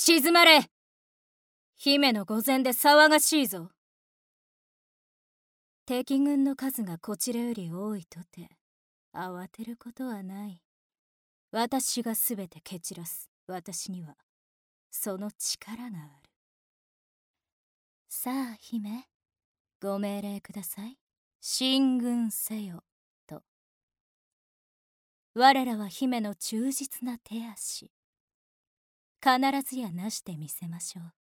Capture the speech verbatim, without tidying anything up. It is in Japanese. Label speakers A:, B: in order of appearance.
A: 静まれ。姫の御前で騒がしいぞ。敵軍の数がこちらより多いとて慌てることはない。私がすべて蹴散らす。私にはその力がある。さあ姫、ご命令ください。進軍せよと。我らは姫の忠実な手足、必ずやなしてみせましょう。